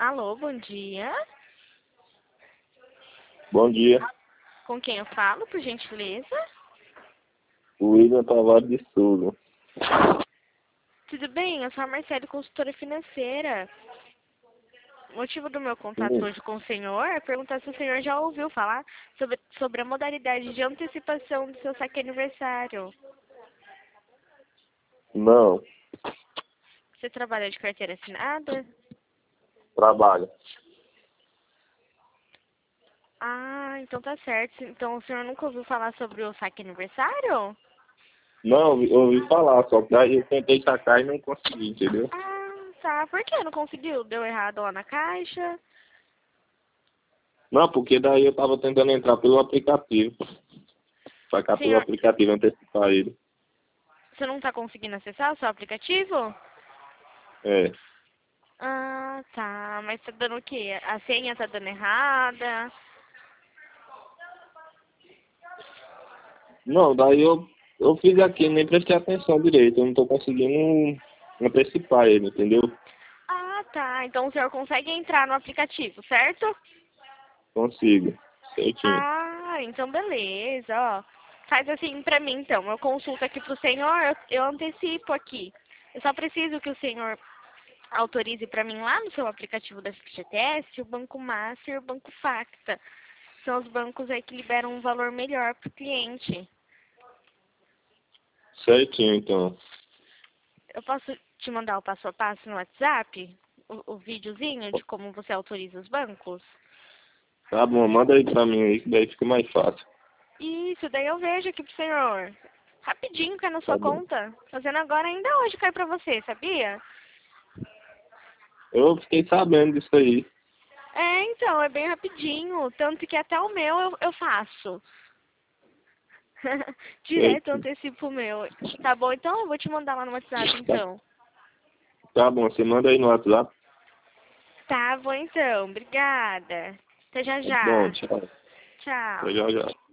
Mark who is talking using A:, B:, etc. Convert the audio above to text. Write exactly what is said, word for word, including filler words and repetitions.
A: Alô, bom dia.
B: Bom dia,
A: Com quem eu falo, por gentileza?
B: William Tavares de Souza.
A: Tudo bem? Eu sou a Marcele, consultora financeira. O motivo do meu contato
B: Sim.
A: hoje com o senhor é perguntar se o senhor já ouviu falar sobre, sobre a modalidade de antecipação do seu saque aniversário.
B: Não,
A: Você trabalha de carteira assinada?
B: trabalho.
A: Ah, então tá certo. Então o senhor nunca ouviu falar sobre o saque aniversário?
B: Não, ouvi, ouvi falar, só que aí eu tentei sacar e não consegui, entendeu?
A: Ah, tá. Por que não conseguiu? Deu errado lá na caixa?
B: Não, porque daí eu tava tentando entrar pelo aplicativo. Sacar pelo
A: Senhor,
B: aplicativo, antecipar ele.
A: você não tá conseguindo acessar o seu aplicativo?
B: É.
A: Ah, tá. Mas tá dando o quê? A senha tá dando errada?
B: Não, daí eu, eu fiz aqui, nem prestei atenção direito. Eu não tô conseguindo antecipar ele, entendeu?
A: Ah, tá. Então o senhor consegue entrar no aplicativo, certo?
B: Consigo. Certinho.
A: Ah, então beleza, ó. Faz assim pra mim, então. Eu consulto aqui pro senhor, eu, eu antecipo aqui. Eu só preciso que o senhor autorize pra mim lá no seu aplicativo da F G T S o Banco Master e o Banco Facta. São os bancos aí que liberam um valor melhor pro cliente.
B: Certinho, então.
A: Eu posso te mandar o passo a passo no WhatsApp? O, o videozinho de como você autoriza os bancos?
B: Tá bom, manda aí pra mim aí, que daí fica mais fácil.
A: Isso, daí eu vejo aqui pro senhor. Rapidinho cai na sua
B: Tá bom.
A: conta. Fazendo agora ainda hoje cai pra você, sabia?
B: Eu fiquei sabendo disso aí.
A: É, então, é bem rapidinho. Tanto que até o meu eu, eu faço. Direto eu
B: Certinho.
A: antecipo o meu. Tá bom, então eu vou te mandar lá no WhatsApp,
B: Tá,
A: então.
B: tá bom, você manda aí no WhatsApp.
A: Tá bom, então. Obrigada. Até já
B: Tá bom,
A: já.
B: tchau. Até
A: Tchau.
B: já já.